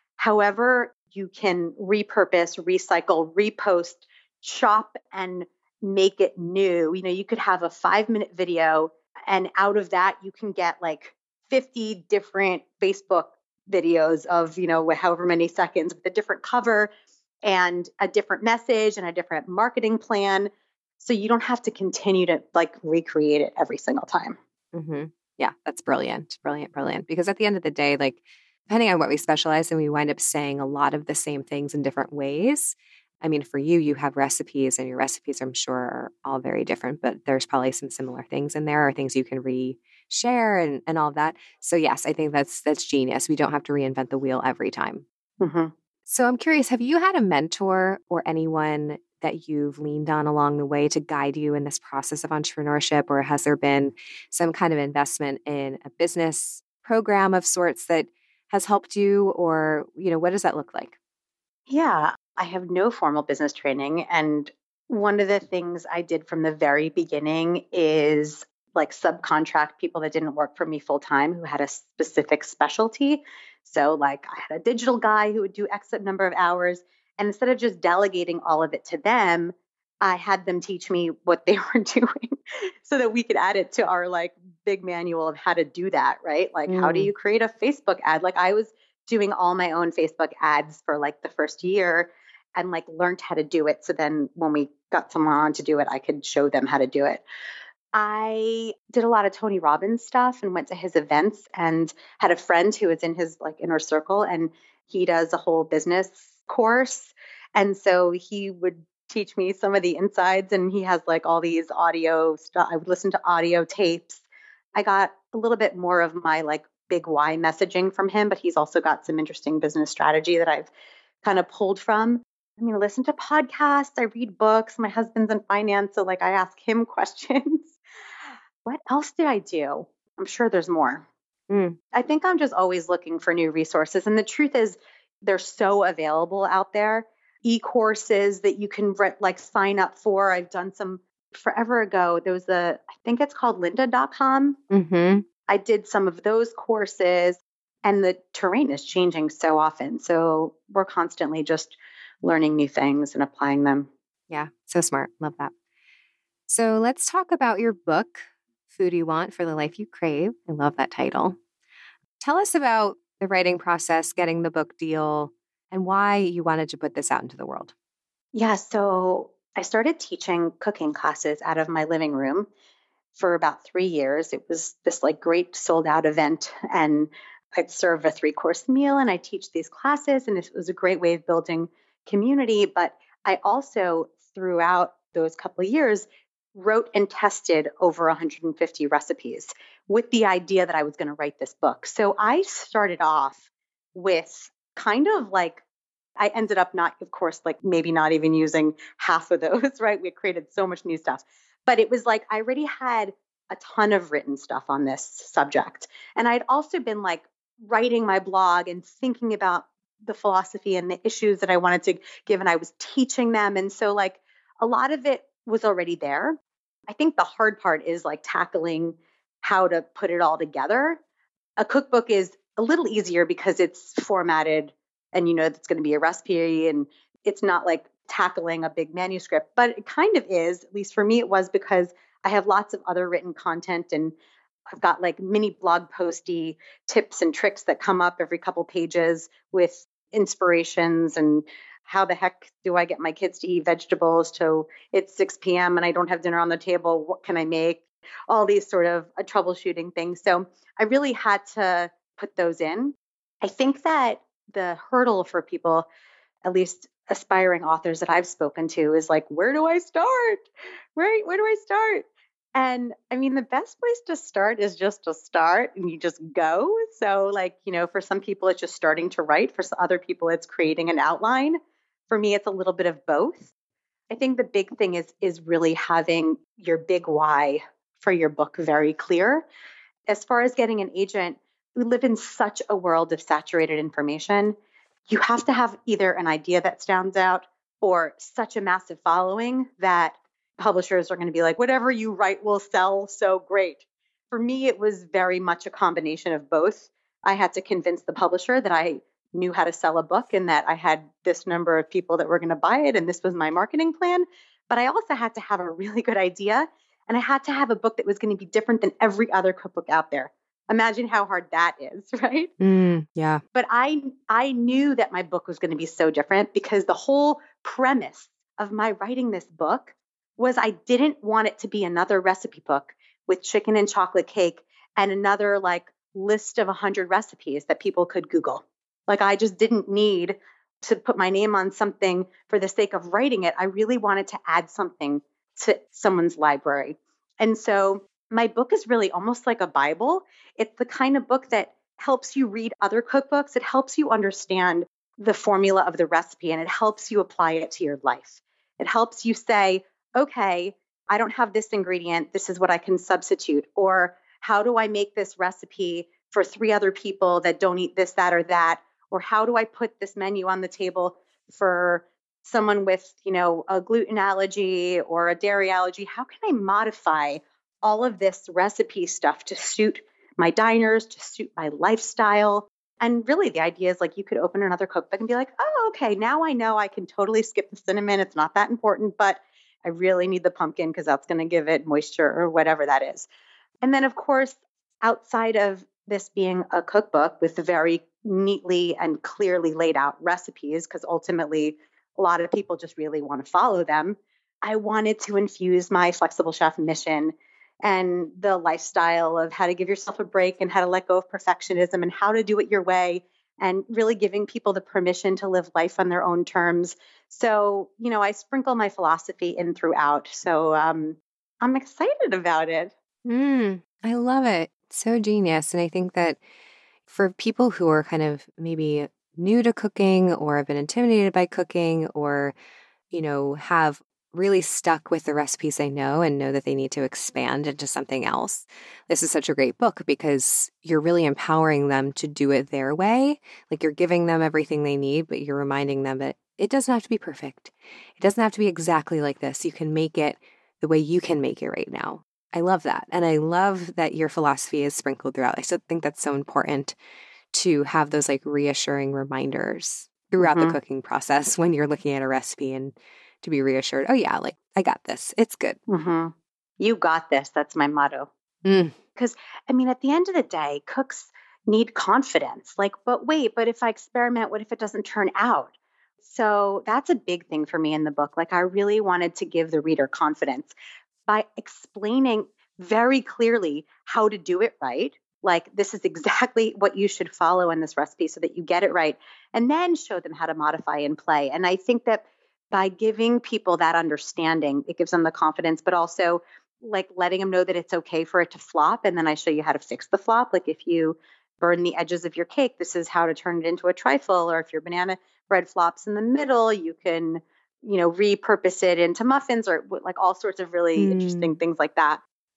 however you can repurpose, recycle, repost, chop and make it new. You could have a 5-minute video and out of that, you can get like 50 different Facebook videos of, however many seconds with a different cover and a different message and a different marketing plan. So you don't have to continue to like recreate it every single time. Mm-hmm. Yeah, that's brilliant. Brilliant, brilliant. Because at the end of the day, like depending on what we specialize in, we wind up saying a lot of the same things in different ways. I mean, for you, you have recipes and your recipes, I'm sure, are all very different, but there's probably some similar things in there or things you can reshare and all of that. So yes, I think that's genius. We don't have to reinvent the wheel every time. Mm-hmm. So I'm curious, have you had a mentor or anyone that you've leaned on along the way to guide you in this process of entrepreneurship? Or has there been some kind of investment in a business program of sorts that has helped you? Or, what does that look like? Yeah, I have no formal business training. And one of the things I did from the very beginning is like subcontract people that didn't work for me full time who had a specific specialty. So like I had a digital guy who would do X number of hours. And instead of just delegating all of it to them, I had them teach me what they were doing so that we could add it to our like big manual of how to do that, right? Like how do you create a Facebook ad? Like I was doing all my own Facebook ads for like the first year and like learned how to do it. So then when we got someone on to do it, I could show them how to do it. I did a lot of Tony Robbins stuff and went to his events and had a friend who was in his like inner circle and he does a whole business course. And so he would teach me some of the insides and he has like all these audio stuff. I would listen to audio tapes. I got a little bit more of my like big why messaging from him, but he's also got some interesting business strategy that I've kind of pulled from. I mean, I listen to podcasts, I read books. My husband's in finance, so like I ask him questions. What else did I do? I'm sure there's more. I think I'm just always looking for new resources. And the truth is, they're so available out there. e-courses that you can like sign up for. I've done some forever ago. There was I think it's called lynda.com. Mm-hmm. I did some of those courses, and the terrain is changing so often. So we're constantly just learning new things and applying them. Yeah, so smart. Love that. So let's talk about your book, Food You Want for the Life You Crave. I love that title. Tell us about the writing process, getting the book deal, and why you wanted to put this out into the world. Yeah, so I started teaching cooking classes out of my living room for about 3 years. It was this like great sold out event, and I'd serve a 3-course meal and I teach these classes, and it was a great way of building community. But I also, throughout those couple of years, wrote and tested over 150 recipes with the idea that I was going to write this book. So I started off with kind of like, I ended up not, of course, like maybe not even using half of those, right? We created so much new stuff. But it was like I already had a ton of written stuff on this subject. And I'd also been like writing my blog and thinking about the philosophy and the issues that I wanted to give, and I was teaching them. And so, like, a lot of it was already there. I think the hard part is like tackling how to put it all together. A cookbook is a little easier because it's formatted and you know it's going to be a recipe, and it's not like tackling a big manuscript, but it kind of is. At least for me, it was, because I have lots of other written content, and I've got like mini blog posty tips and tricks that come up every couple pages with inspirations and how the heck do I get my kids to eat vegetables? So it's 6 p.m. and I don't have dinner on the table. What can I make? All these sort of troubleshooting things. So I really had to put those in. I think that the hurdle for people, at least aspiring authors that I've spoken to, is like, where do I start? Right? Where do I start? And I mean, the best place to start is just to start and you just go. So, like, you know, for some people, it's just starting to write. For some other people, it's creating an outline. For me, it's a little bit of both. I think the big thing is really having your big why for your book very clear. As far as getting an agent, we live in such a world of saturated information. You have to have either an idea that stands out or such a massive following that publishers are going to be like, whatever you write will sell so great. For me, it was very much a combination of both. I had to convince the publisher that I knew how to sell a book and that I had this number of people that were going to buy it, and this was my marketing plan. But I also had to have a really good idea, and I had to have a book that was going to be different than every other cookbook out there. Imagine how hard that is, right? Yeah. But I knew that my book was going to be so different because the whole premise of my writing this book was I didn't want it to be another recipe book with chicken and chocolate cake and another like list of 100 recipes that people could Google. Like, I just didn't need to put my name on something for the sake of writing it. I really wanted to add something to someone's library. And so my book is really almost like a Bible. It's the kind of book that helps you read other cookbooks. It helps you understand the formula of the recipe, and it helps you apply it to your life. It helps you say, okay, I don't have this ingredient. This is what I can substitute. Or how do I make this recipe for 3 other people that don't eat this, that, or that? Or how do I put this menu on the table for someone with, you know, a gluten allergy or a dairy allergy? How can I modify all of this recipe stuff to suit my diners, to suit my lifestyle? And really the idea is like you could open another cookbook and be like, oh, okay, now I know I can totally skip the cinnamon. It's not that important, but I really need the pumpkin because that's going to give it moisture or whatever that is. And then, of course, outside of this being a cookbook with very neatly and clearly laid out recipes, because ultimately a lot of people just really want to follow them, I wanted to infuse my Flexible Chef mission and the lifestyle of how to give yourself a break and how to let go of perfectionism and how to do it your way, and really giving people the permission to live life on their own terms. So, you know, I sprinkle my philosophy in throughout. So I'm excited about it. I love it. So genius. And I think that for people who are kind of maybe new to cooking or have been intimidated by cooking or, you know, have really stuck with the recipes they know and know that they need to expand into something else. This is such a great book because you're really empowering them to do it their way. Like you're giving them everything they need, but you're reminding them that it doesn't have to be perfect. It doesn't have to be exactly like this. You can make it the way you can make it right now. I love that. And I love that your philosophy is sprinkled throughout. I still think that's so important to have those like reassuring reminders throughout the cooking process when you're looking at a recipe and to be reassured, oh yeah, like I got this. It's good. You got this. That's my motto. Because I mean, at the end of the day, cooks need confidence. Like, but wait, but if I experiment, what if it doesn't turn out? So that's a big thing for me in the book. Like I really wanted to give the reader confidence by explaining very clearly how to do it right. Like this is exactly what you should follow in this recipe so that you get it right, and then show them how to modify and play. And I think that by giving people that understanding, it gives them the confidence, but also like letting them know that it's okay for it to flop. And then I show you how to fix the flop. Like if you burn the edges of your cake, this is how to turn it into a trifle. Or if your banana bread flops in the middle, you can, repurpose it into muffins or like all sorts of really interesting things like that.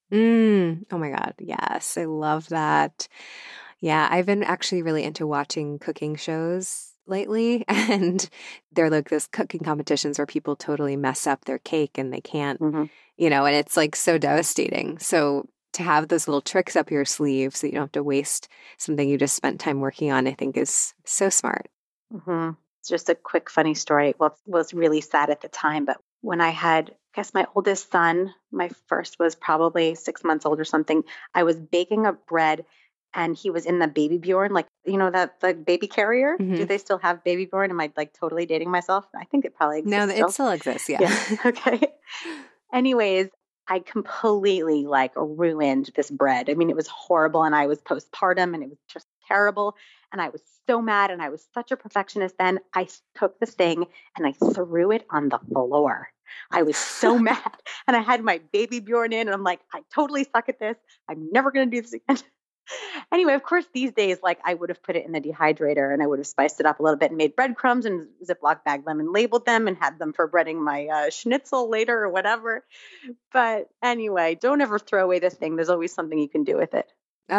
Oh my God. Yes. I love that. Yeah. I've been actually really into watching cooking shows lately, and they're like those cooking competitions where people totally mess up their cake and they can't, and it's like so devastating. So to have those little tricks up your sleeve so you don't have to waste something you just spent time working on, I think is so smart. It's just a quick, funny story. Well, it was really sad at the time, but when I had, I guess my oldest son, my first was probably 6 months old or something, I was baking a bread and he was in the Baby Bjorn, like, that the baby carrier. Do they still have Baby Bjorn? Am I like totally dating myself? I think it probably exists. No, it still exists. Yeah. Okay. Anyways, I completely like ruined this bread. I mean, it was horrible and I was postpartum and it was just terrible. And I was so mad and I was such a perfectionist then. I took this thing and I threw it on the floor. I was so mad. And I had my Baby Bjorn in and I'm like, I totally suck at this. I'm never going to do this again. Anyway, of course, these days, like I would have put it in the dehydrator and I would have spiced it up a little bit and made breadcrumbs and Ziploc bagged them and labeled them and had them for breading my schnitzel later or whatever. But anyway, don't ever throw away this thing. There's always something you can do with it.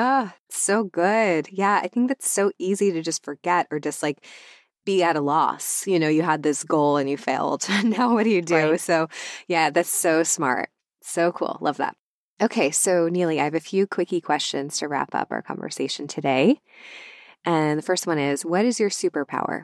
So good. Yeah, I think that's so easy to just forget or just like be at a loss. You had this goal and you failed. Now what do you do? Right. So yeah, that's so smart. So cool. Love that. Okay, so Neely, I have a few quickie questions to wrap up our conversation today. And the first one is, what is your superpower?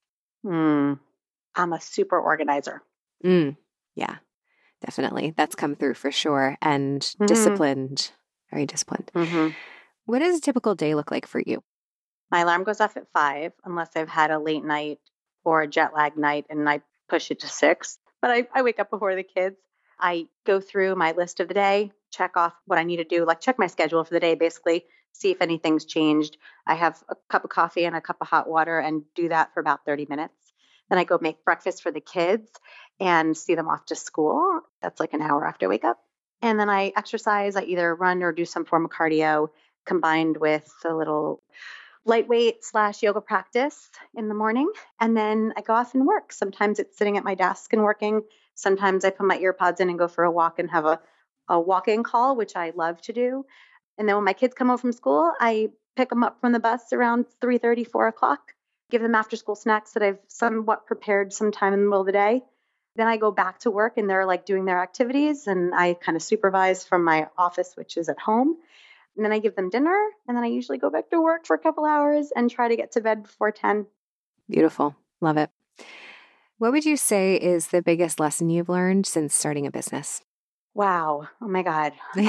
I'm a super organizer. Yeah, definitely. That's come through for sure. And disciplined, very disciplined. What does a typical day look like for you? My alarm goes off at 5 unless I've had a late night or a jet lag night and I push it to 6. But I wake up before the kids. I go through my list of the day, check off what I need to do, like check my schedule for the day, basically, see if anything's changed. I have a cup of coffee and a cup of hot water and do that for about 30 minutes. Then I go make breakfast for the kids and see them off to school. That's like an hour after I wake up. And then I exercise. I either run or do some form of cardio combined with a little lightweight / yoga practice in the morning. And then I go off and work. Sometimes it's sitting at my desk and working. Sometimes I put my ear pods in and go for a walk and have a walk-in call, which I love to do. And then when my kids come home from school, I pick them up from the bus around 3:30, 4 o'clock, give them after school snacks that I've somewhat prepared sometime in the middle of the day. Then I go back to work and they're like doing their activities and I kind of supervise from my office, which is at home. And then I give them dinner and then I usually go back to work for a couple hours and try to get to bed before 10. Beautiful. Love it. What would you say is the biggest lesson you've learned since starting a business? Wow. Oh my God.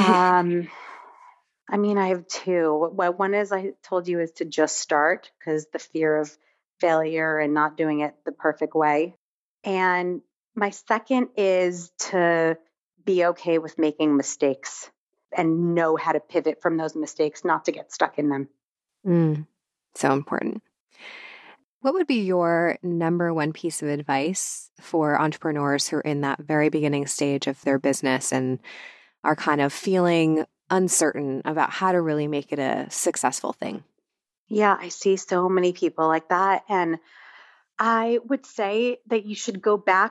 I have two. Well, one is I told you is to just start because the fear of failure and not doing it the perfect way. And my second is to be okay with making mistakes and know how to pivot from those mistakes, not to get stuck in them. So important. What would be your number one piece of advice for entrepreneurs who are in that very beginning stage of their business and are kind of feeling uncertain about how to really make it a successful thing? Yeah, I see so many people like that. And I would say that you should go back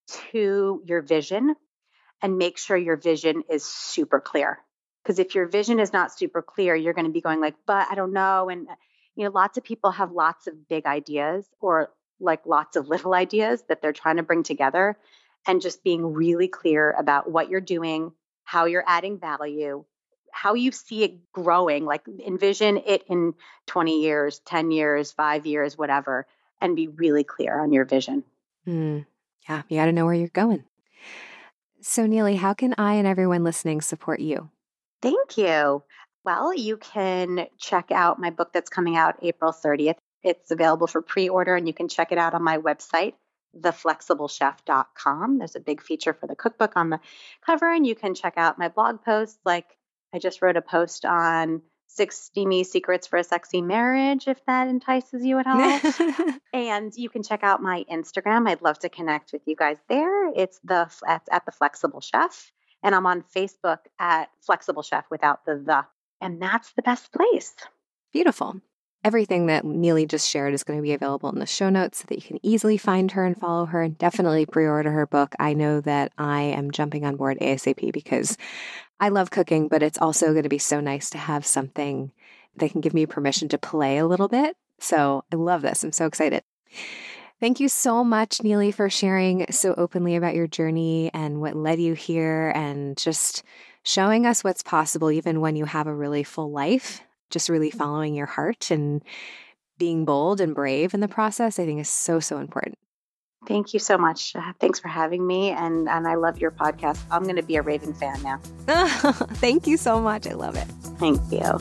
to your vision and make sure your vision is super clear. Because if your vision is not super clear, you're going to be going like, but I don't know. And, lots of people have lots of big ideas or like lots of little ideas that they're trying to bring together, and just being really clear about what you're doing, how you're adding value, how you see it growing, like envision it in 20 years, 10 years, 5 years, whatever, and be really clear on your vision. Yeah, you got to know where you're going. So, Neely, how can I and everyone listening support you? Thank you. Well, you can check out my book that's coming out April 30th. It's available for pre-order, and you can check it out on my website, theflexiblechef.com. There's a big feature for the cookbook on the cover, and you can check out my blog posts. Like I just wrote a post on 6 steamy secrets for a sexy marriage, if that entices you at all. And you can check out my Instagram. I'd love to connect with you guys there. It's at the Flexible Chef. And I'm on Facebook at Flexible Chef without the. And that's the best place. Beautiful. Everything that Neely just shared is going to be available in the show notes so that you can easily find her and follow her, and definitely pre-order her book. I know that I am jumping on board ASAP because I love cooking, but it's also going to be so nice to have something that can give me permission to play a little bit. So I love this. I'm so excited. Thank you so much, Neely, for sharing so openly about your journey and what led you here, and just showing us what's possible even when you have a really full life. Just really following your heart and being bold and brave in the process, I think is so, so important. Thank you so much. Thanks for having me. And I love your podcast. I'm going to be a raving fan now. Thank you so much. I love it. Thank you.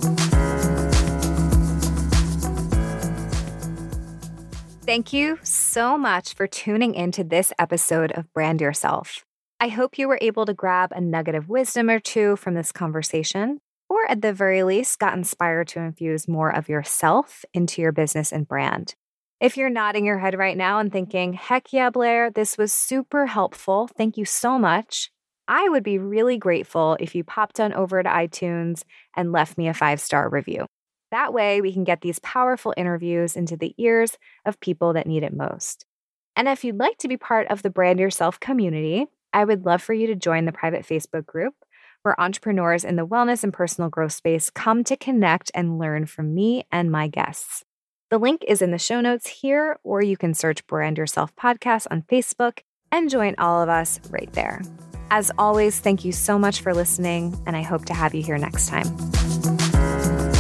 Thank you so much for tuning into this episode of Brand Yourself. I hope you were able to grab a nugget of wisdom or two from this conversation, or at the very least, got inspired to infuse more of yourself into your business and brand. If you're nodding your head right now and thinking, heck yeah, Blair, this was super helpful, thank you so much, I would be really grateful if you popped on over to iTunes and left me a 5-star review. That way, we can get these powerful interviews into the ears of people that need it most. And if you'd like to be part of the Brand Yourself community, I would love for you to join the private Facebook group where entrepreneurs in the wellness and personal growth space come to connect and learn from me and my guests. The link is in the show notes here, or you can search Brand Yourself Podcast on Facebook and join all of us right there. As always, thank you so much for listening, and I hope to have you here next time.